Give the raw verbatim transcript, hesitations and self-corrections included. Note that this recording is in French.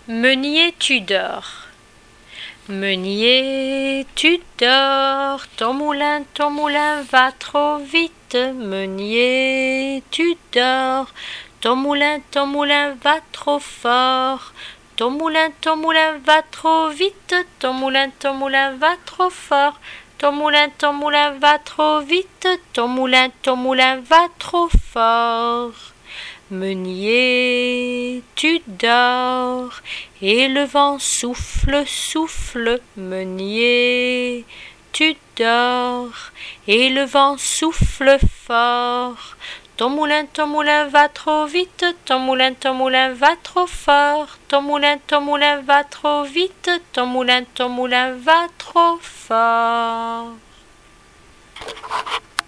Meunier, tu dors. Meunier, tu dors, ton moulin, ton moulin va trop vite. Meunier, tu dors, ton moulin, ton moulin va trop fort. Ton moulin, ton moulin va trop vite, ton moulin, ton moulin va trop fort. Ton moulin, ton moulin va trop vite, ton moulin, ton moulin va trop fort. Meunier, tu dors, et le vent souffle, souffle. Meunier, tu dors, et le vent souffle fort. Ton moulin, ton moulin va trop vite, ton moulin, ton moulin va trop fort. Ton moulin, ton moulin va trop vite, ton moulin, ton moulin va trop fort.